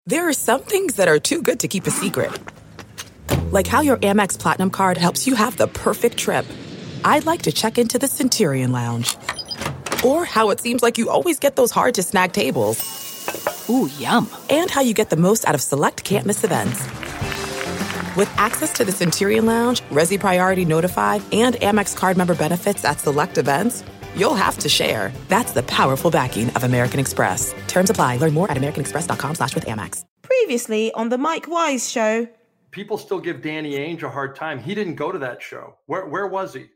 There are some things that are too good to keep a secret. Like how your Amex Platinum card helps you have the perfect trip. I'd like to check into the Centurion Lounge. Or how it seems like you always get those hard-to-snag tables. Ooh, yum. And how you get the most out of select can't-miss events. With access to the Centurion Lounge, Resi Priority Notified, and Amex card member benefits at select events, you'll have to share. That's the powerful backing of American Express. Terms apply. Learn more at americanexpress.com/withAmex. Previously on the Mike Wise Show. People still give Danny Ainge a hard time. He didn't go to that show. Where was he?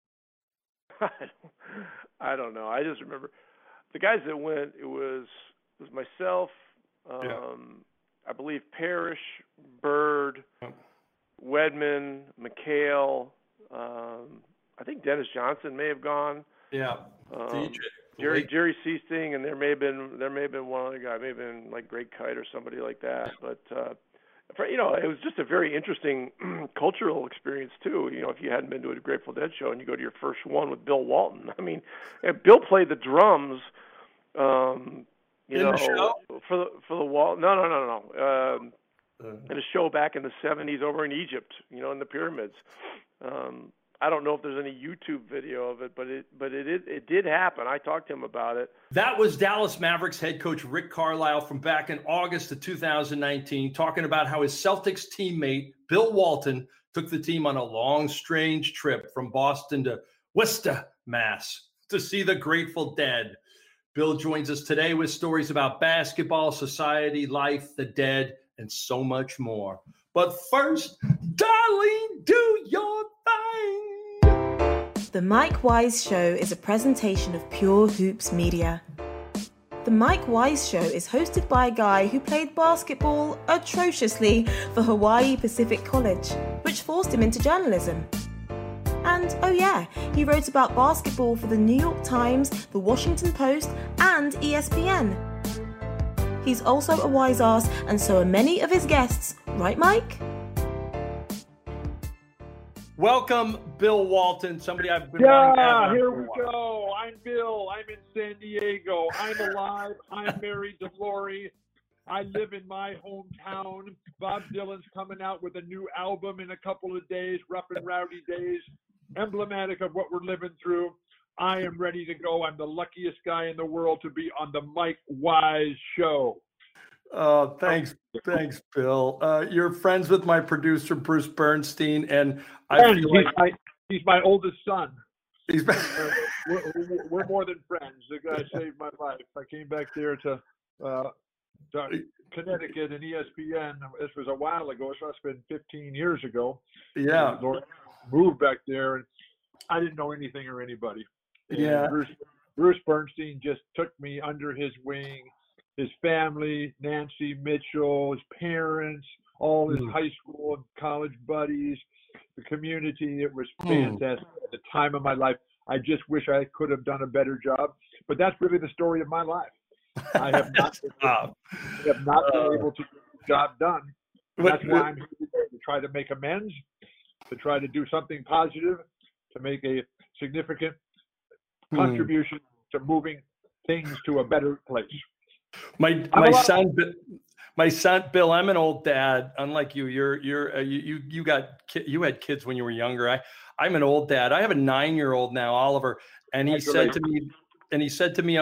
I don't know. I just remember the guys that went. It was myself, I believe Parrish, Bird, Wedman, McHale. I think Dennis Johnson may have gone. Yeah. Jerry Seasting, and there may have been one other guy, maybe been like Greg Kite or somebody like that. But it was just a very interesting cultural experience too. You know, if you hadn't been to a Grateful Dead show and you go to your first one with Bill Walton, I mean, Bill played the drums. The show? For the wall. No. In a show back in the 70s over in Egypt, in the pyramids. I don't know if there's any YouTube video of it, but it did happen. I talked to him about it. That was Dallas Mavericks head coach Rick Carlisle from back in August of 2019, talking about how his Celtics teammate Bill Walton took the team on a long, strange trip from Boston to Worcester, Mass, to see the Grateful Dead. Bill joins us today with stories about basketball, society, life, the dead, and so much more. But first, darling, do your thing. The Mike Wise Show is a presentation of Pure Hoops Media. The Mike Wise Show is hosted by a guy who played basketball atrociously for Hawaii Pacific College, which forced him into journalism. And, oh yeah, he wrote about basketball for the New York Times, the Washington Post, and ESPN. He's also a wise ass, and so are many of his guests. Right, Mike? Welcome, Bill Walton, somebody I've been Yeah, here we go. I'm Bill. I'm in San Diego. I'm alive. I'm married to Lori. I live in my hometown. Bob Dylan's coming out with a new album in a couple of days, Rough and Rowdy Days, emblematic of what we're living through. I am ready to go. I'm the luckiest guy in the world to be on the Mike Wise Show. Oh, thanks, Bill. You're friends with my producer, Bruce Bernstein, and he's my oldest son. He's we're more than friends. The guy saved my life. I came back there to Connecticut and ESPN. This was a while ago. So it's been 15 years ago. Yeah. Moved back there, and I didn't know anything or anybody. Yeah. Bruce Bernstein just took me under his wing. His family, Nancy Mitchell, his parents, all his high school and college buddies, the community. It was fantastic at the time of my life. I just wish I could have done a better job. But that's really the story of my life. I have not been able to get the job done. That's why I'm here today, to try to make amends, to try to do something positive, to make a significant contribution to moving things to a better place. My son Bill, I'm an old dad. Unlike you, you had kids when you were younger. I'm an old dad. I have a 9-year-old now, Oliver, and he said to me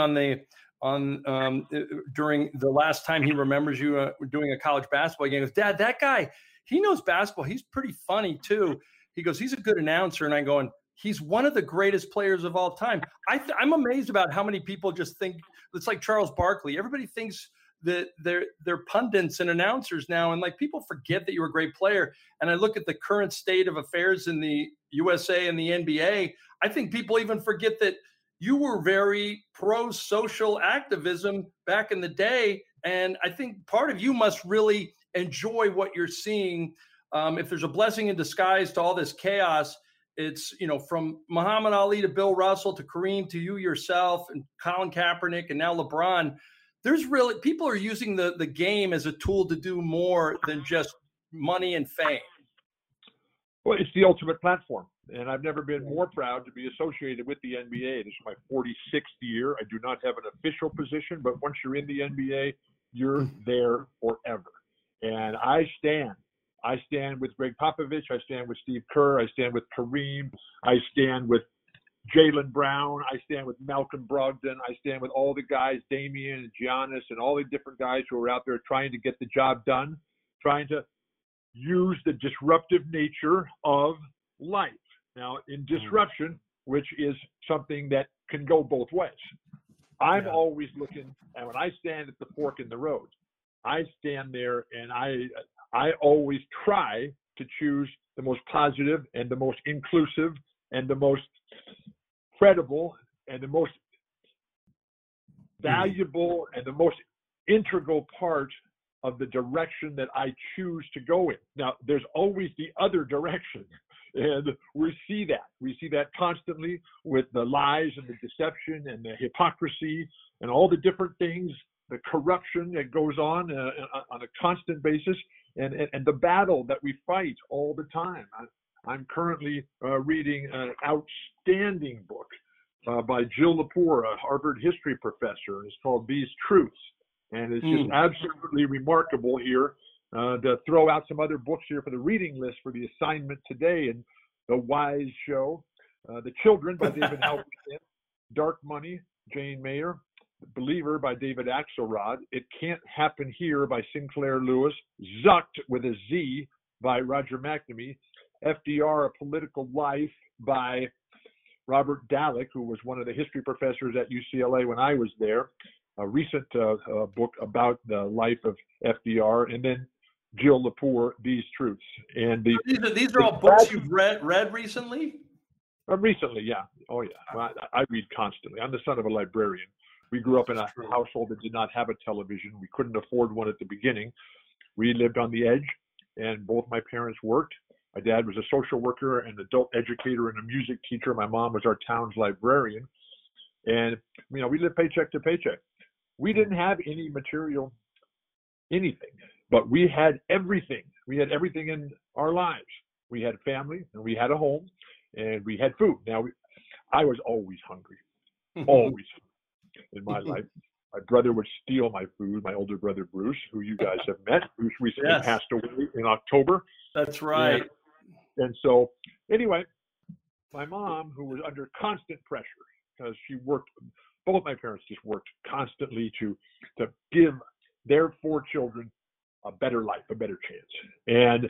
during the last time he remembers you doing a college basketball game, he goes, Dad, that guy, he knows basketball. He's pretty funny too. He goes, he's a good announcer, and I'm going, he's one of the greatest players of all time. I'm amazed about how many people just think it's like Charles Barkley. Everybody thinks that they're pundits and announcers now, and like people forget that you're a great player. And I look at the current state of affairs in the USA and the NBA. I think people even forget that you were very pro-social activism back in the day, and I think part of you must really enjoy what you're seeing. If there's a blessing in disguise to all this chaos, it's, from Muhammad Ali to Bill Russell to Kareem to you yourself and Colin Kaepernick and now LeBron. There's really, people are using the game as a tool to do more than just money and fame. Well, it's the ultimate platform. And I've never been more proud to be associated with the NBA. This is my 46th year. I do not have an official position, but once you're in the NBA, you're there forever. And I stand with Greg Popovich. I stand with Steve Kerr. I stand with Kareem. I stand with Jaylen Brown. I stand with Malcolm Brogdon. I stand with all the guys, Damian and Giannis, and all the different guys who are out there trying to get the job done, trying to use the disruptive nature of life. Now, in disruption, which is something that can go both ways, I'm always looking, and when I stand at the fork in the road, I stand there and I always try to choose the most positive and the most inclusive and the most credible and the most valuable and the most integral part of the direction that I choose to go in. Now, there's always the other direction, and we see that. We see that constantly with the lies and the deception and the hypocrisy and all the different things, the corruption that goes on a constant basis, and the battle that we fight all the time. I'm currently reading an outstanding book by Jill Lepore, a Harvard history professor. It's called These Truths. And it's just absolutely remarkable here to throw out some other books here for the reading list for the assignment today. And The Wise Show, The Children by David Halberstam, Dark Money, Jane Mayer, The Believer by David Axelrod, It Can't Happen Here by Sinclair Lewis, Zucked with a Z by Roger McNamee, FDR, A Political Life by Robert Dallek, who was one of the history professors at UCLA when I was there, a recent book about the life of FDR, and then Jill Lepore, These Truths. And these are all books you've read recently? Recently, yeah. Oh, yeah. Well, I read constantly. I'm the son of a librarian. We grew up in a household that did not have a television. We couldn't afford one at the beginning. We lived on the edge, and both my parents worked. My dad was a social worker, an adult educator, and a music teacher. My mom was our town's librarian. And, we lived paycheck to paycheck. We didn't have any material, anything, but we had everything. We had everything in our lives. We had family, and we had a home, and we had food. Now, I was always hungry, always in my life. My brother would steal my food, my older brother, Bruce, who you guys have met. Bruce recently passed away in October. That's right. And so, anyway, my mom, who was under constant pressure because she worked, both my parents just worked constantly to give their 4 children a better life, a better chance. And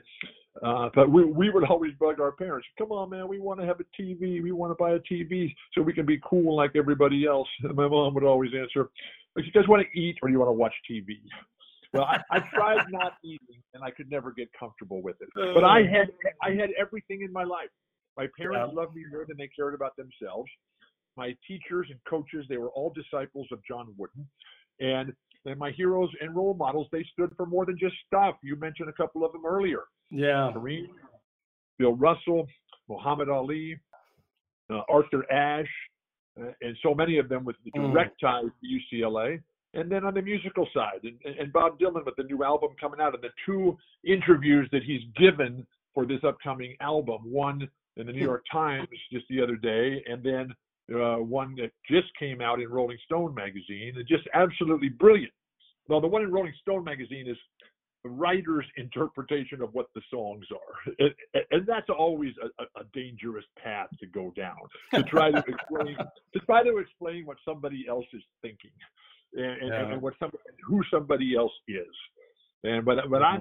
but we would always bug our parents, come on, man, we want to have a TV. We want to buy a TV so we can be cool like everybody else. And my mom would always answer, you guys want to eat or do you want to watch TV? Well, I tried not eating, and I could never get comfortable with it. But I had everything in my life. My parents loved me more than they cared about themselves. My teachers and coaches, they were all disciples of John Wooden. And my heroes and role models, they stood for more than just stuff. You mentioned a couple of them earlier. Yeah. Kareem, Bill Russell, Muhammad Ali, Arthur Ashe, and so many of them with the direct ties to UCLA. And then on the musical side, and Bob Dylan with the new album coming out, and the 2 interviews that he's given for this upcoming album, one in the New York Times just the other day, and then one that just came out in Rolling Stone magazine. It's just absolutely brilliant. Well, the one in Rolling Stone magazine is the writer's interpretation of what the songs are. And that's always a dangerous path to go down, to try to explain what somebody else is thinking. And who somebody else is, but I'm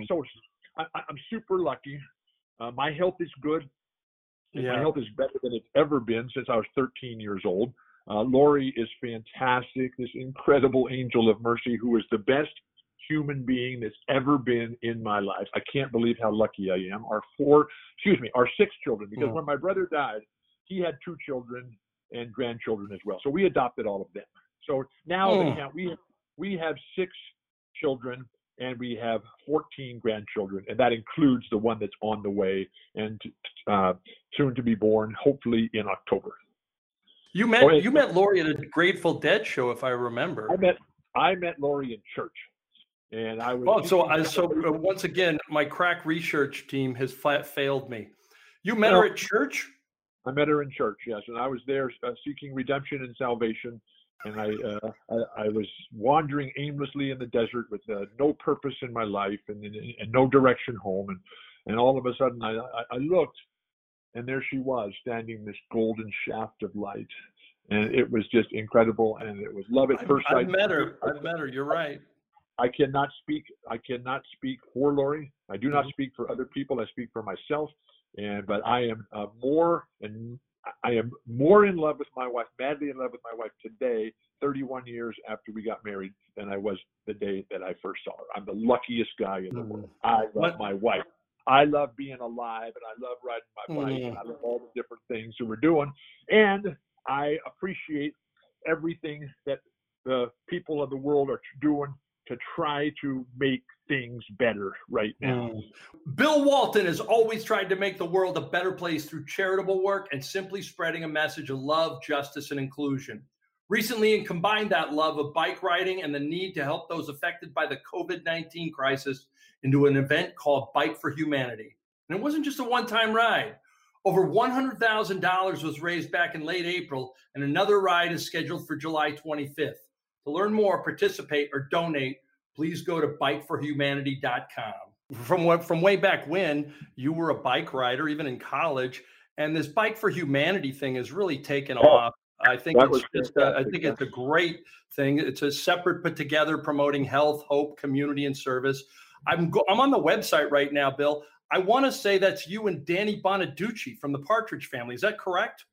super lucky. My health is good. My health is better than it's ever been since I was 13 years old. Lori is fantastic. This incredible angel of mercy who is the best human being that's ever been in my life. I can't believe how lucky I am. Our 6 children, because when my brother died, he had 2 children and grandchildren as well. So we adopted all of them. So now we have 6 children and we have 14 grandchildren, and that includes the one that's on the way and soon to be born, hopefully in October. You met Lori at a Grateful Dead show, if I remember. I met Lori in church, and I was. Oh, so once again, my crack research team has failed me. You met her at church? I met her in church, yes, and I was there seeking redemption and salvation. and I was wandering aimlessly in the desert with no purpose in my life and no direction home, and all of a sudden I looked, and there she was, standing in this golden shaft of light, and it was just incredible, and it was love at first sight. I've met her. You're right. I cannot speak for Lori. I do not speak for other people. I speak for myself. But I am more in love with my wife, madly in love with my wife today, 31 years after we got married, than I was the day that I first saw her. I'm the luckiest guy in the world. I love my wife. I love being alive, and I love riding my bike, and I love all the different things that we're doing. And I appreciate everything that the people of the world are doing to try to make things better right now. Bill Walton has always tried to make the world a better place through charitable work and simply spreading a message of love, justice, and inclusion. Recently, he combined that love of bike riding and the need to help those affected by the COVID-19 crisis into an event called Bike for Humanity. And it wasn't just a one-time ride. Over $100,000 was raised back in late April, and another ride is scheduled for July 25th. To learn more, participate, or donate, please go to bikeforhumanity.com. From way back when, you were a bike rider, even in college, and this Bike for Humanity thing has really taken off. I think it's a great thing. It's a separate put together promoting health, hope, community, and service. I'm on the website right now, Bill. I want to say that's you and Danny Bonaducci from the Partridge Family. Is that correct?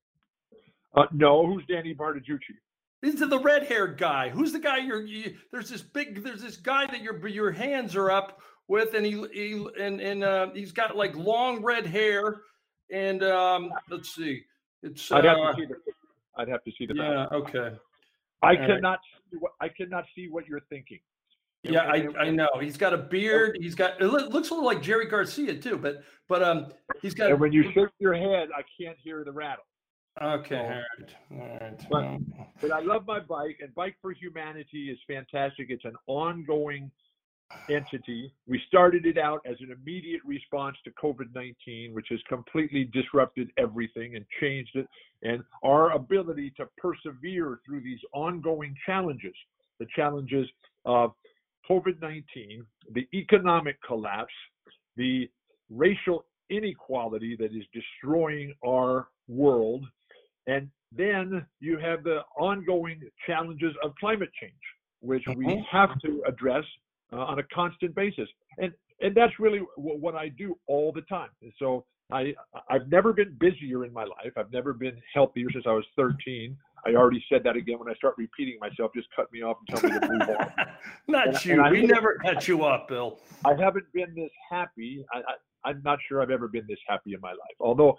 No, who's Danny Bonaducci? This is the red-haired guy. Who's the guy there's this guy that your hands are up with, and he's got like long red hair, and let's see. I'd have to see the Yeah, okay. I cannot see what you're thinking. Yeah, I know. He's got a beard. It looks a little like Jerry Garcia too, but he's got. And when you shake your head, I can't hear the rattle. Okay, all right. But I love my bike, and Bike for Humanity is fantastic. It's an ongoing entity. We started it out as an immediate response to COVID-19, which has completely disrupted everything and changed it. And our ability to persevere through these ongoing challenges, the challenges of COVID-19, the economic collapse, the racial inequality that is destroying our world, and then you have the ongoing challenges of climate change, which we have to address on a constant basis. And that's really what I do all the time. So I've never been busier in my life. I've never been healthier since I was 13. I already said that again. When I start repeating myself, just cut me off and tell me to move on. We never cut you off, Bill. I haven't been this happy. I'm not sure I've ever been this happy in my life. Although,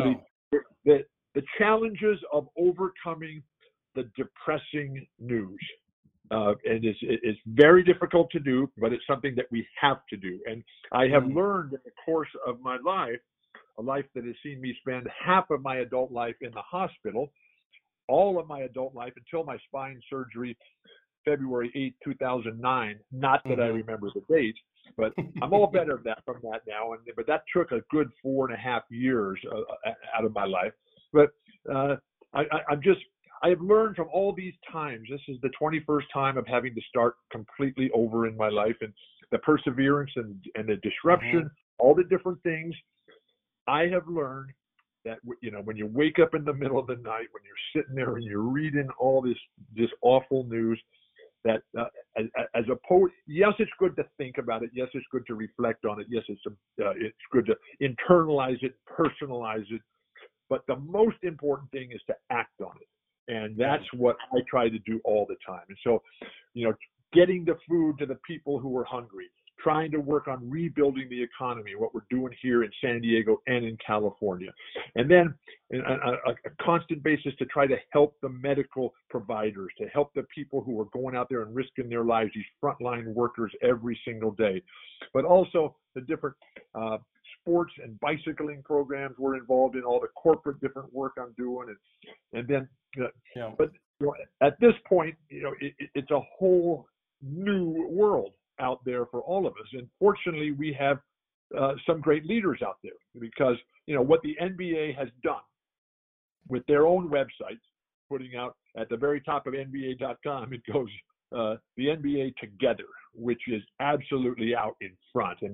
the challenges of overcoming the depressing news, and it's very difficult to do, but it's something that we have to do. And I have learned in the course of my life, a life that has seen me spend half of my adult life in the hospital, all of my adult life until my spine surgery, February 8, 2009. Not that I remember the date, but I'm all better from that now. But that took a good 4.5 years out of my life. But I have learned from all these times. This is the 21st time of having to start completely over in my life, and the perseverance and the disruption, all the different things. I have learned that, when you wake up in the middle of the night, when you're sitting there and you're reading all this awful news, that as opposed, yes, it's good to think about it. Yes, it's good to reflect on it. Yes, it's good to internalize it, personalize it. But the most important thing is to act on it. And that's what I try to do all the time. And so, getting the food to the people who are hungry, trying to work on rebuilding the economy, what we're doing here in San Diego and in California. And then a constant basis to try to help the medical providers, to help the people who are going out there and risking their lives, these frontline workers every single day. But also the different sports and bicycling programs we're involved in, all the corporate different work I'm doing. And then, but at this point, it's a whole new world out there for all of us. And fortunately, we have some great leaders out there, because what the NBA has done with their own websites, putting out at the very top of NBA.com, it goes, the NBA together, which is absolutely out in front. And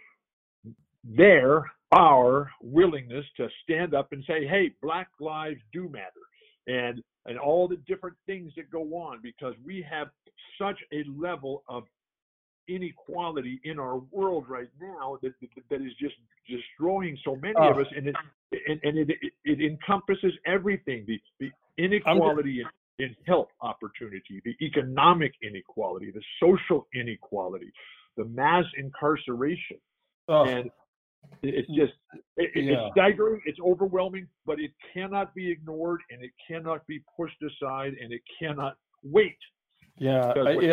our willingness to stand up and say, hey, Black lives do matter, and all the different things that go on, because we have such a level of inequality in our world right now that is just destroying so many of us, and it encompasses everything: the inequality in health opportunity, the economic inequality, the social inequality, the mass incarceration, and it's just it's staggering, it's overwhelming, but it cannot be ignored, and it cannot be pushed aside, and it cannot wait. Yeah.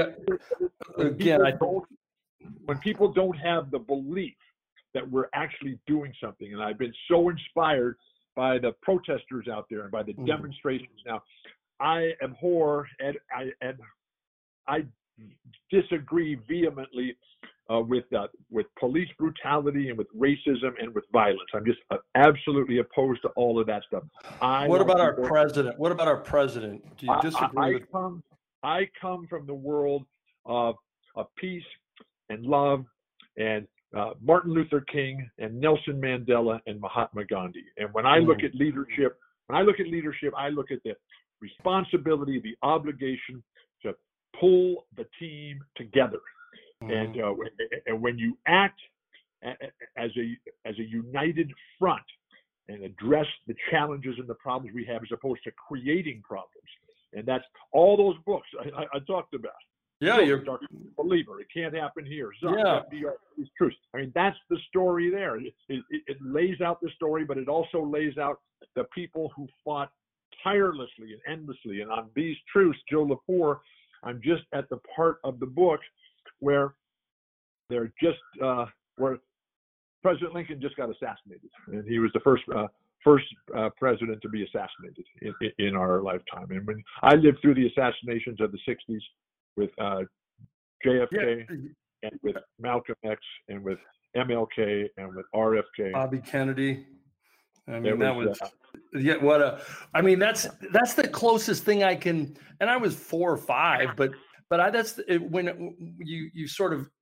When people don't have the belief that we're actually doing something, and I've been so inspired by the protesters out there and by the demonstrations. Now, I abhor and I disagree vehemently with police brutality and with racism and with violence. I'm just absolutely opposed to all of that stuff. What about our president? What about our president? Do you disagree with? I come from the world of peace and love and Martin Luther King and Nelson Mandela and Mahatma Gandhi. And when I look at leadership, I look at the responsibility, the obligation to pull the team together. And when you act as a united front and address the challenges and the problems we have, as opposed to creating problems. And that's all those books I talked about. Yeah, you're a believer. It can't happen here. FDR, these truths. I mean, that's the story there. It lays out the story, but it also lays out the people who fought tirelessly and endlessly. And on these truths, Joe Lepore, I'm just at the part of the book where they're just where President Lincoln just got assassinated, and he was the first president to be assassinated in our lifetime. And when I lived through the assassinations of the 60s with JFK and with Malcolm X and with MLK and with RFK, Bobby Kennedy. I mean, that's the closest thing I can. And I was 4 or 5, but that's when you sort of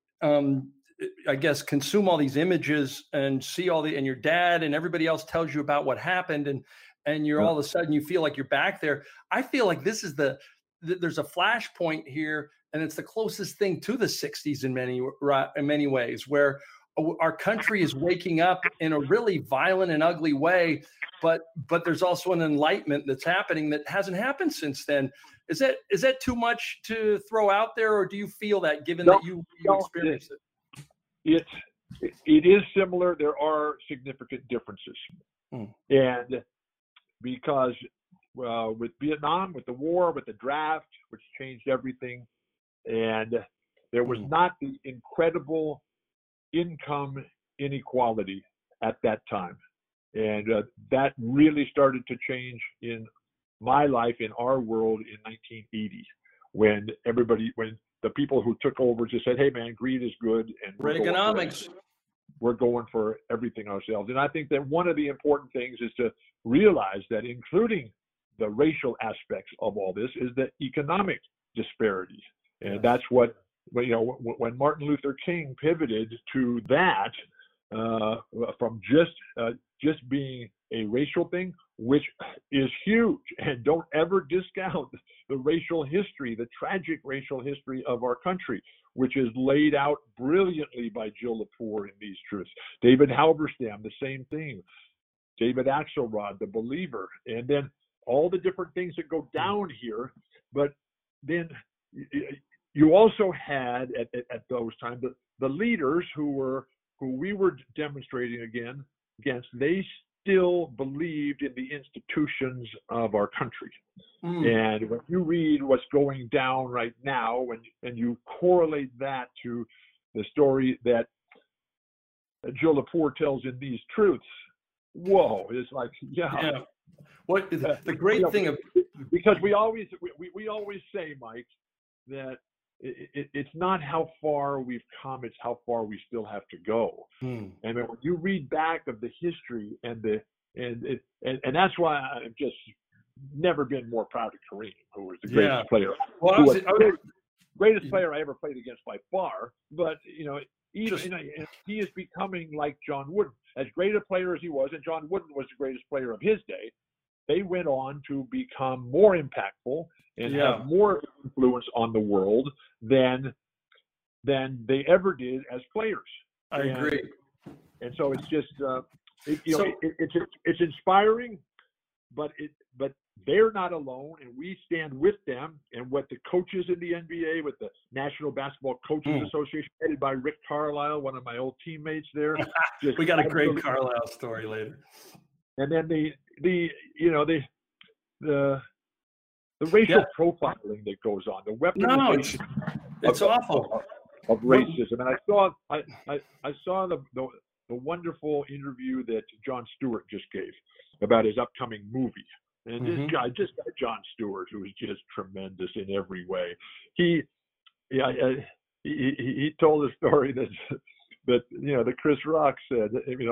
I guess consume all these images and see and your dad and everybody else tells you about what happened, and you're all of a sudden you feel like you're back there. I feel like this is there's a flashpoint here, and it's the closest thing to the 60s in many ways, where our country is waking up in a really violent and ugly way, but there's also an enlightenment that's happening that hasn't happened since then. Is that too much to throw out there, or do you feel that, given that you experienced it? It is similar. There are significant differences, and because with Vietnam, with the war, with the draft, which changed everything, and there was not the incredible income inequality at that time, and that really started to change in my life, in our world, in 1980, when the people who took over just said, "Hey, man, greed is good, and we're going for everything ourselves." And I think that one of the important things is to realize that, including the racial aspects of all this, is the economic disparity, and that's what. When Martin Luther King pivoted to that from just being a racial thing, which is huge, and don't ever discount the racial history, the tragic racial history of our country, which is laid out brilliantly by Joe Lepore in these truths. David Halberstam, the same thing. David Axelrod, the believer, and then all the different things that go down here. But then you also had at those times the leaders who we were demonstrating against. They still believed in the institutions of our country. And when you read what's going down right now, and you correlate that to the story that Joe Lepore tells in these truths, whoa! It's like, What the great thing of, because we always say, Mike, that it's not how far we've come, it's how far we still have to go. And when you read back of the history and that's why I'm just never been more proud of Kareem, who was the greatest player. Well, greatest player I ever played against by far. But he is becoming like John Wooden. As great a player as he was, and John Wooden was the greatest player of his day, they went on to become more impactful and have more influence on the world than they ever did as players. I agree. And so it's just it's inspiring, but they're not alone, and we stand with them. And what the coaches in the NBA, with the National Basketball Coaches Association, headed by Rick Carlisle, one of my old teammates there. We got a great Carlisle story later. And then the racial profiling that goes on, the weaponization. It's awful. Of racism. And I saw the wonderful interview that Jon Stewart just gave about his upcoming movie. And this guy, Jon Stewart, who is just tremendous in every way. He told a story that Chris Rock said,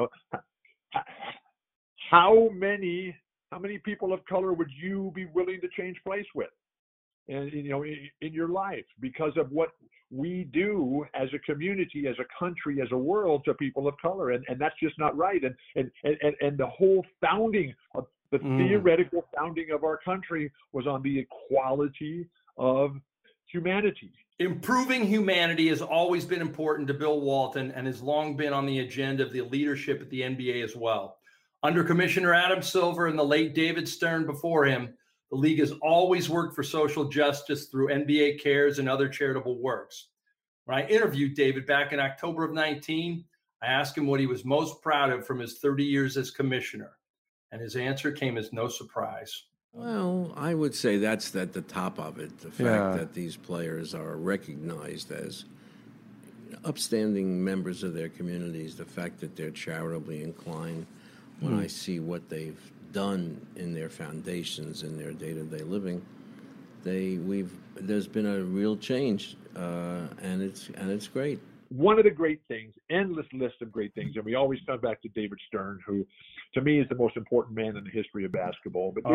how many people of color would you be willing to change place with? And in your life, because of what we do as a community, as a country, as a world to people of color, and that's just not right. And the whole founding of the theoretical founding of our country was on the equality of humanity. Improving humanity has always been important to Bill Walton and has long been on the agenda of the leadership at the NBA as well. Under Commissioner Adam Silver and the late David Stern before him, the league has always worked for social justice through NBA Cares and other charitable works. When I interviewed David back in October of 19, I asked him what he was most proud of from his 30 years as commissioner, and his answer came as no surprise. Well, I would say that's at the top of it, the fact that these players are recognized as upstanding members of their communities, the fact that they're charitably inclined. When I see what they've done in their foundations, in their day-to-day living, there's been a real change, and it's great. One of the great things, endless list of great things, and we always come back to David Stern, who to me is the most important man in the history of basketball. But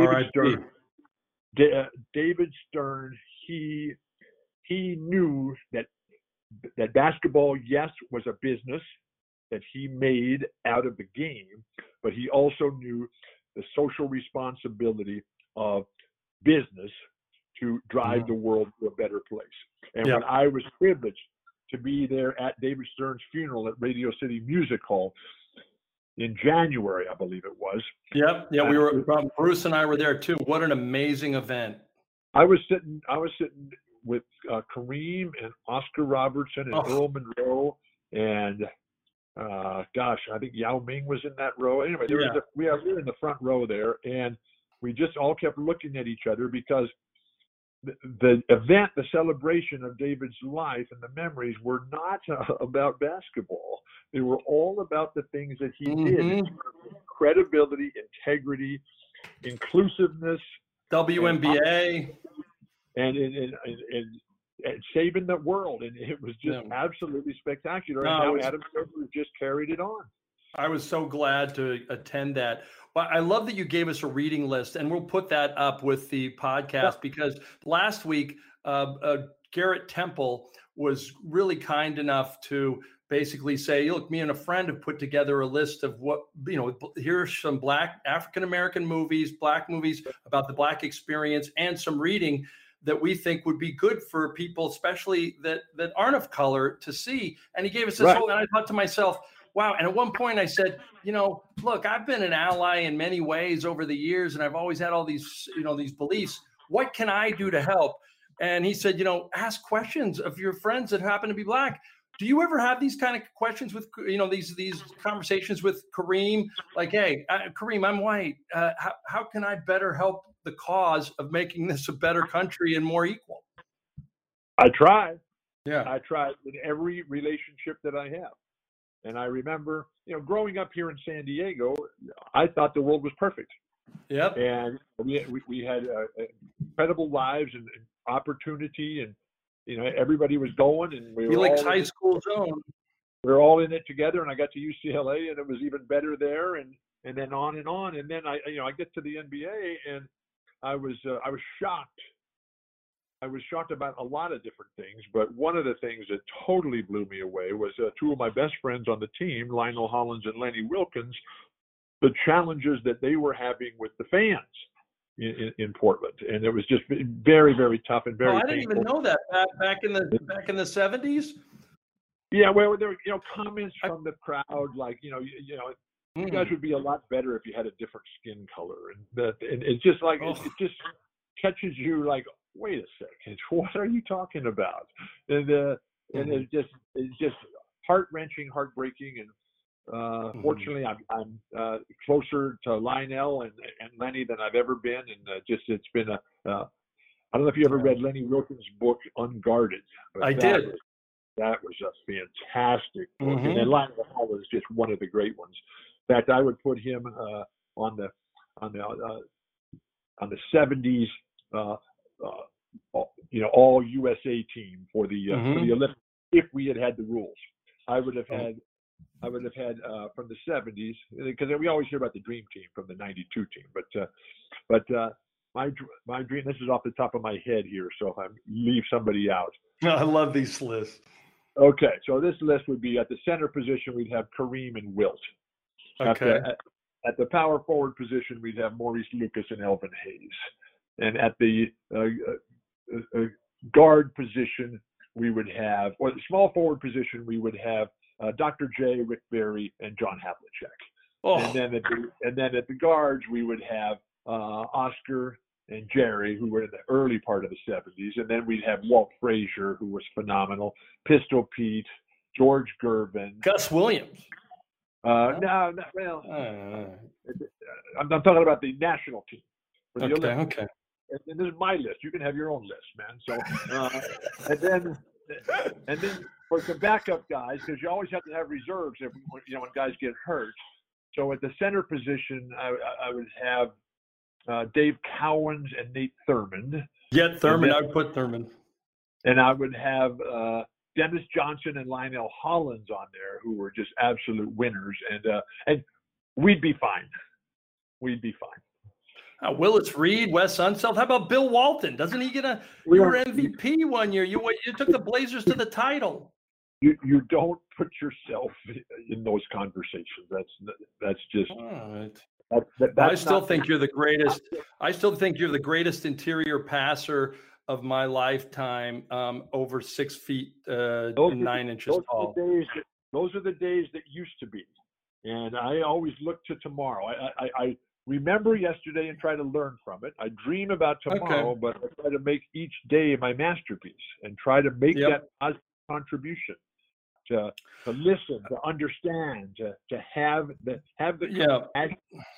David Stern, he knew that basketball, yes, was a business that he made out of the game, but he also knew the social responsibility of business to drive the world to a better place. And when I was privileged to be there at David Stern's funeral at Radio City Music Hall in January, I believe it was. Yep. Yeah, we were. Bruce and I were there too. What an amazing event! I was sitting with Kareem and Oscar Robertson and Earl Monroe and I think Yao Ming was in that row. Anyway, we were in the front row there, and we just all kept looking at each other because the event, the celebration of David's life and the memories were not about basketball. They were all about the things that he did: credibility, integrity, inclusiveness, WNBA, and saving the world. And it was just absolutely spectacular. And now Adam Silver just carried it on. I was so glad to attend that. Well, I love that you gave us a reading list, and we'll put that up with the podcast because last week, Garrett Temple was really kind enough to basically say, look, me and a friend have put together a list of what, here's some Black African-American movies, Black movies about the Black experience, and some reading that we think would be good for people, especially that aren't of color, to see. And he gave us this whole, and I thought to myself, wow. And at one point I said, look, I've been an ally in many ways over the years, and I've always had all these, these beliefs. What can I do to help? And he said, ask questions of your friends that happen to be Black. Do you ever have these kind of questions with, these conversations with Kareem? Like, hey, Kareem, I'm white. How can I better help the cause of making this a better country and more equal? I try. Yeah. I try in every relationship that I have. And I remember, growing up here in San Diego, I thought the world was perfect. Yep. And we had incredible lives and opportunity, and everybody was going, and we were like high school zone. We were all in it together, and I got to UCLA, and it was even better there, and then on and on. And then I get to the NBA, and I was shocked. I was shocked about a lot of different things, but one of the things that totally blew me away was two of my best friends on the team, Lionel Hollins and Lenny Wilkens, the challenges that they were having with the fans in Portland, and it was just very, very tough and very. I didn't even know that back in the 70s. Yeah, well, there were comments from the crowd like you guys would be a lot better if you had a different skin color, and it's just like it just catches you like, wait a second, what are you talking about? And it's just heart-wrenching, heartbreaking, and fortunately I'm closer to Lionel and Lenny than I've ever been, and it's been I don't know if you ever read Lenny Wilkens' book Unguarded. I did. That was a fantastic book, and then Lionel Hall is just one of the great ones. In fact, I would put him on the 70s, all USA team for the Olympics if we had the rules. I would have had from the 70s, because we always hear about the dream team from the 92 team, but my dream. This is off the top of my head here, so I leave somebody out. I love these lists. Okay, so this list would be at the center position, we'd have Kareem and Wilt. Okay. At the power forward position, we'd have Maurice Lucas and Elvin Hayes. And at the guard position, we would have, or the small forward position, we would have Dr. J, Rick Barry, and John Havlicek. Oh. And then at the guards, we would have Oscar and Jerry, who were in the early part of the 70s. And then we'd have Walt Frazier, who was phenomenal, Pistol Pete, George Gervin. Gus Williams. I'm talking about the national team. For the Olympics. Okay. And this is my list. You can have your own list, man. So, and then for some backup guys, because you always have to have reserves when guys get hurt. So at the center position, I would have Dave Cowens and Nate Thurmond. Yeah, Thurmond. I would put Thurmond. And I would have Dennis Johnson and Lionel Hollins on there, who were just absolute winners, and we'd be fine. We'd be fine. Willis Reed, Wes Unseld. How about Bill Walton? Doesn't he get you were MVP one year? You took the Blazers to the title. You don't put yourself in those conversations. That's just. I still think you're the greatest. I still think you're the greatest interior passer of my lifetime, over 6 feet and 9 inches tall. Those are the days that used to be, and I always look to tomorrow. I remember yesterday and try to learn from it. I dream about tomorrow, but I try to make each day my masterpiece and try to make that positive contribution. To listen, to understand, to have the compassion,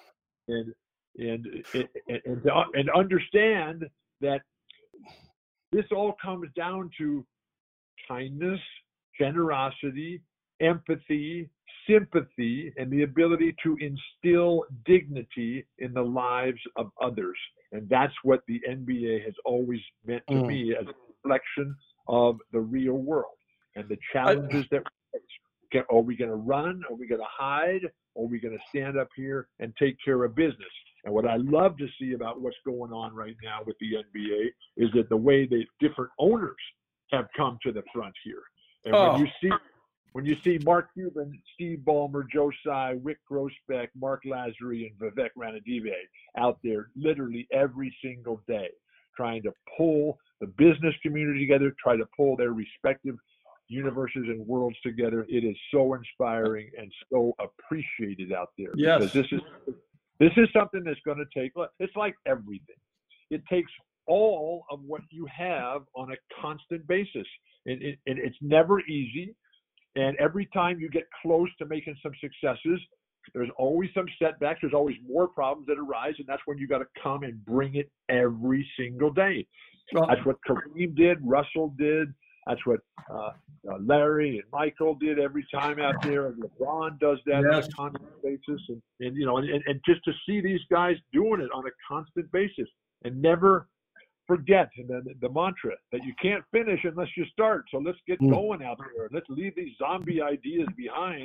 and understand that this all comes down to kindness, generosity, empathy, sympathy, and the ability to instill dignity in the lives of others. And that's what the NBA has always meant to me, as a reflection of the real world and the challenges that we face. Are we going to run? Are we going to hide? Or are we going to stand up here and take care of business? And what I love to see about what's going on right now with the NBA is that the way that different owners have come to the front here. And when you see Mark Cuban, Steve Ballmer, Joe Tsai, Wick Grossbeck, Mark Lazary, and Vivek Ranadive out there literally every single day trying to pull the business community together, try to pull their respective universes and worlds together, it is so inspiring and so appreciated out there. Yes. Because this is something that's going to take, it's like everything. It takes all of what you have on a constant basis. And it's never easy. And every time you get close to making some successes, there's always some setbacks. There's always more problems that arise. And that's when you got to come and bring it every single day. Well, that's what Kareem did, Russell did. That's what Larry and Michael did every time out there, and LeBron does that on a constant basis, and just to see these guys doing it on a constant basis, and never forget the mantra that you can't finish unless you start. So let's get going out there. Let's leave these zombie ideas behind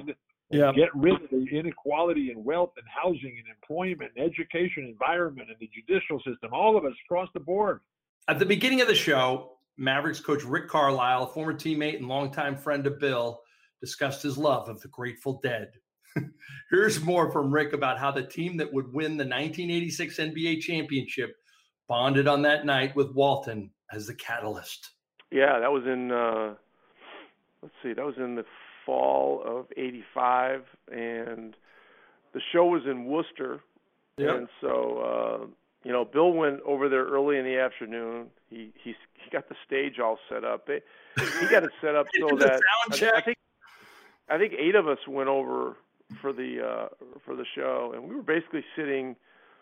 Yeah. Get rid of the inequality in wealth and housing and employment and education, environment, and the judicial system. All of us across the board. At the beginning of the show, Mavericks coach Rick Carlisle, a former teammate and longtime friend of Bill, discussed his love of the Grateful Dead. Here's more from Rick about how the team that would win the 1986 NBA championship bonded on that night with Walton as the catalyst. Yeah, that was in, that was in the fall of '85, and the show was in Worcester. Yep. And so, Bill went over there early in the afternoon. He got the stage all set up. He got it set up so that I think 8 of us went over for the show, and we were basically sitting,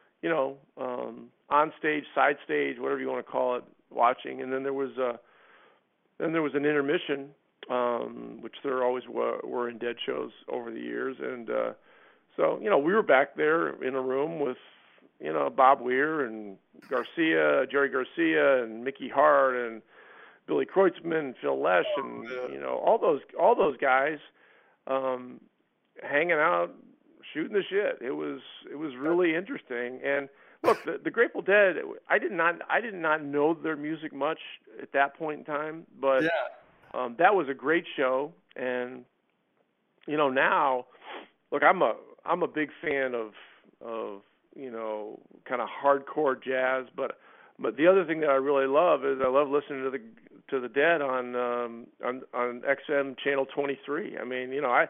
on stage, side stage, whatever you want to call it, watching. And then there was an intermission, which there always were in Dead shows over the years. And so we were back there in a room with Bob Weir and Jerry Garcia and Mickey Hart and Billy Kreutzmann and Phil Lesh and all those guys hanging out, shooting the shit. It was really interesting. And look, the Grateful Dead, I did not know their music much at that point in time, but that was a great show. And now, look, I'm a big fan of kind of hardcore jazz, but the other thing that I really love is I love listening to the Dead on XM channel 23. I mean, I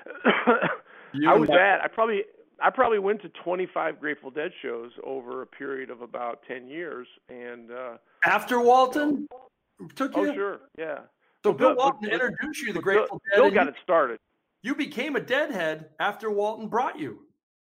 probably went to 25 Grateful Dead shows over a period of about 10 years. And after Walton took you? Oh, sure, yeah. So Bill Walton introduced you to the Grateful Dead. Bill got it started. You became a Deadhead after Walton brought you.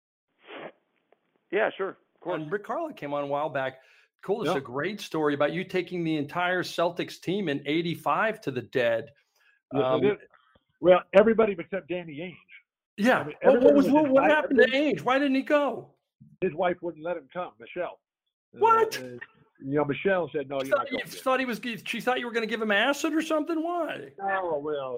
Yeah, sure. Of course. And Rick Carlisle came on a while back. Cool. It's a great story about you taking the entire Celtics team in '85 to the Dead. Well, everybody except Danny Ainge. Yeah. I mean, what happened to Ainge? Why didn't he go? His wife wouldn't let him come, Michelle. What? Michelle said no. She thought you were going to give him acid or something. Why? Oh well,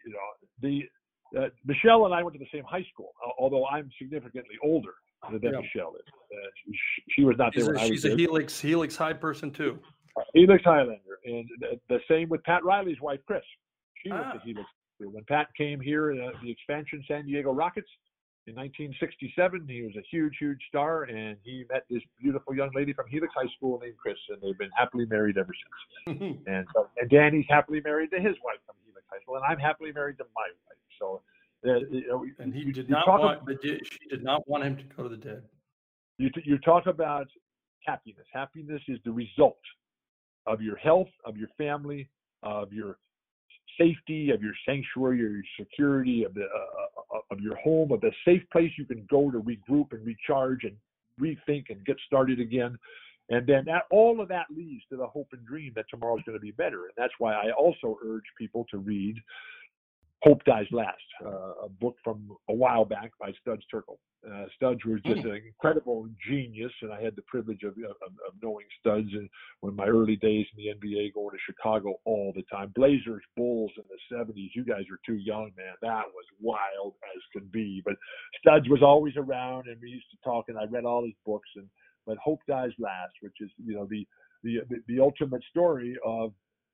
Michelle and I went to the same high school, although I'm significantly older than Michelle is. She was not there when I was She's a Helix High person too. Helix Highlander, and the same with Pat Riley's wife, Chris. She went to Helix. When Pat came here, the expansion San Diego Rockets in 1967, he was a huge, huge star, and he met this beautiful young lady from Helix High School named Chris, and they've been happily married ever since. and Danny's happily married to his wife from Helix High School, and I'm happily married to my wife. So, and he did not want, but she did not want him to go to the Dead. You talk about happiness. Happiness is the result of your health, of your family, of your safety, of your sanctuary, your security, of your home, of the safe place you can go to regroup and recharge and rethink and get started again. And then all of that leads to the hope and dream that tomorrow's going to be better. And that's why I also urge people to read Hope Dies Last, a book from a while back by Studs Terkel. Studs was just an incredible genius, and I had the privilege of knowing Studs in my early days in the NBA, going to Chicago all the time. Blazers, Bulls in the 70s. You guys are too young, man. That was wild as could be. But Studs was always around, and we used to talk, and I read all his books. But Hope Dies Last, which is the ultimate story of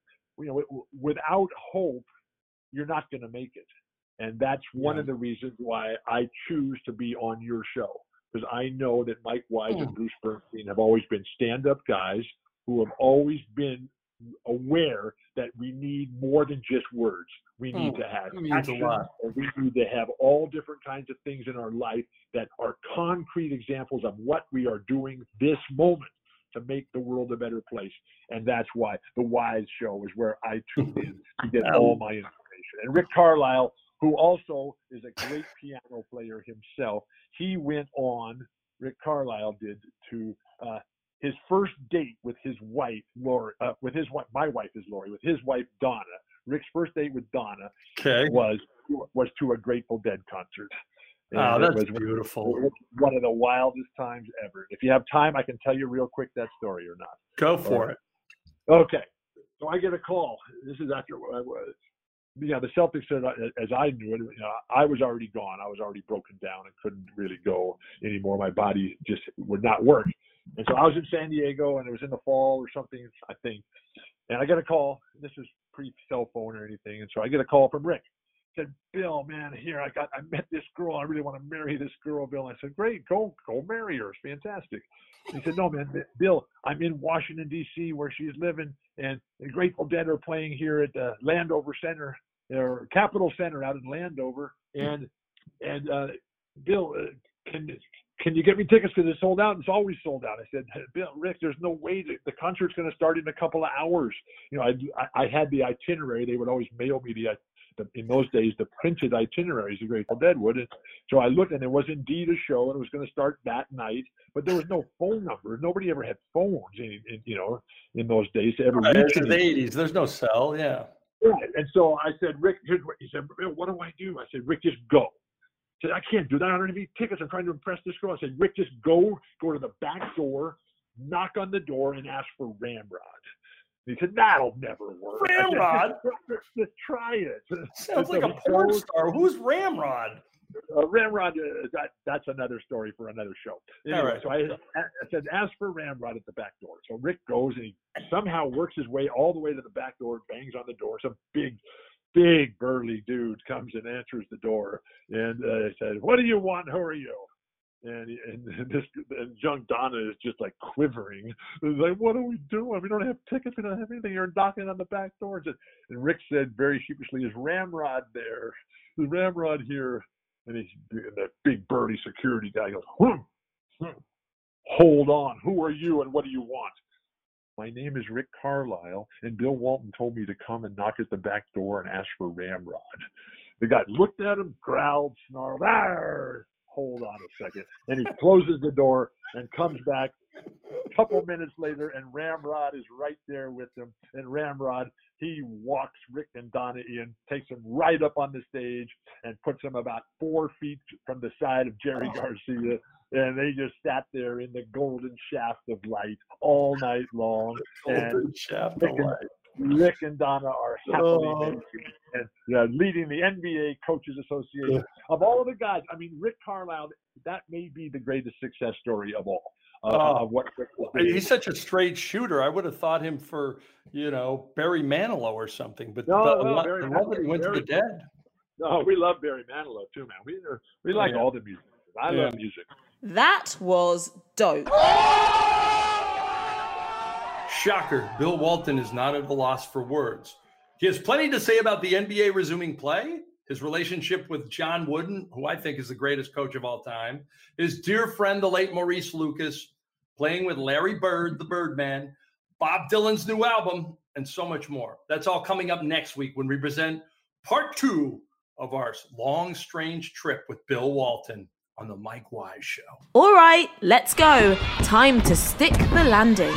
without hope, you're not going to make it. And that's one of the reasons why I choose to be on your show, because I know that Mike Wise and Bruce Bernstein have always been stand-up guys who have always been aware that we need more than just words. We need to have action, and we need to have all different kinds of things in our life that are concrete examples of what we are doing this moment to make the world a better place. And that's why the Wise Show is where I tune in to get all my information. And Rick Carlisle, who also is a great piano player himself, he went on, Rick Carlisle did, to his first date with his wife, Lori, my wife is Lori, with his wife, Donna. Rick's first date with Donna was to a Grateful Dead concert. And that's beautiful. It was one of the wildest times ever. If you have time, I can tell you real quick that story or not. Go for it. Okay. So I get a call. This is after the Celtics said, as I knew it, I was already gone. I was already broken down and couldn't really go anymore. My body just would not work. And so I was in San Diego, and it was in the fall or something, I think. And I get a call. This is pre-cell phone or anything. And so I get a call from Rick. He said, Bill, man, here, I met this girl. I really want to marry this girl, Bill. And I said, great, go marry her. It's fantastic. He said, no, man, Bill, I'm in Washington, D.C., where she's living, and the Grateful Dead are playing here at the Landover Center, or Capitol Center out in Landover. And Bill, can you get me tickets because it's sold out? It's always sold out. I said, Bill, Rick, there's no way the concert's going to start in a couple of hours. I had the itinerary. They would always mail me in those days, the printed itineraries, the Grateful Dead would. And so I looked, and there was indeed a show, and it was going to start that night, but there was no phone number. Nobody ever had phones in those days to ever reach It's the 80s. There's no cell, yeah. Right. And so I said, Rick, here's what he said. What do I do? I said, Rick, just go. I said, I can't do that. I don't have any tickets. I'm trying to impress this girl. I said, Rick, just go to the back door, knock on the door, and ask for Ramrod. He said, that'll never work. Ramrod? Just try it. Sounds like a porn star. Who's Ramrod? Ramrod, that's another story for another show. Anyway, all right. So I said, ask for Ramrod at the back door. So Rick goes, and he somehow works his way all the way to the back door, bangs on the door. Some big burly dude comes and answers the door. And I said, what do you want? Who are you? And young Donna is just like quivering. It's like, what do we do? We don't have tickets. We don't have anything. You're knocking on the back door. And Rick said very sheepishly, is Ramrod there? Is Ramrod here? And the big burly security guy goes, hold on. Who are you and what do you want? My name is Rick Carlisle, and Bill Walton told me to come and knock at the back door and ask for Ramrod. The guy looked at him, growled, snarled, "Arr! Hold on a second." And he closes the door and comes back a couple minutes later, and Ramrod is right there with him. And Ramrod, he walks Rick and Donna in, takes them right up on the stage, and puts them about 4 feet from the side of Jerry Garcia. And they just sat there in the golden shaft of light all night long. Golden shaft of light. Rick and Donna are happily married and leading the NBA Coaches Association. Of all of the guys, I mean, Rick Carlisle, that may be the greatest success story of all. He's such a straight shooter. I would have thought him for, Barry Manilow or something. But Barry Manilow went to the Dead. No, we love Barry Manilow too, man. We like all the music. I love music. That was dope. Shocker, Bill Walton is not at a loss for words. He has plenty to say about the NBA resuming play, his relationship with John Wooden, who I think is the greatest coach of all time, his dear friend, the late Maurice Lucas, playing with Larry Bird, the Birdman, Bob Dylan's new album, and so much more. That's all coming up next week when we present part 2 of our long, strange trip with Bill Walton on the Mike Wise Show. All right, let's go. Time to stick the landing.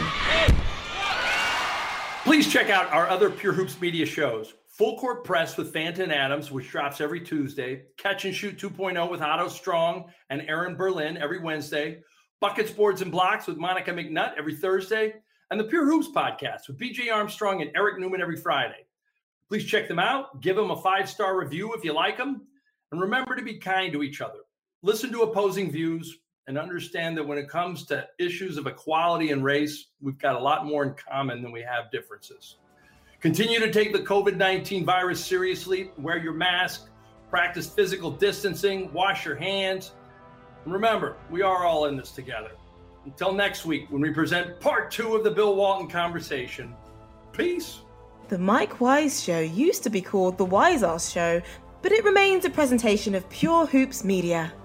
Please check out our other Pure Hoops media shows. Full Court Press with Fanton Adams, which drops every Tuesday. Catch and Shoot 2.0 with Otto Strong and Aaron Berlin every Wednesday. Buckets, Boards, and Blocks with Monica McNutt every Thursday. And the Pure Hoops podcast with BJ Armstrong and Eric Newman every Friday. Please check them out. Give them a 5-star review if you like them. And remember to be kind to each other. Listen to opposing views and understand that when it comes to issues of equality and race, we've got a lot more in common than we have differences. Continue to take the COVID-19 virus seriously. Wear your mask, practice physical distancing, wash your hands. And remember, we are all in this together. Until next week, when we present part 2 of the Bill Walton conversation. Peace. The Mike Wise Show used to be called The Wise Ass Show, but it remains a presentation of Pure Hoops Media.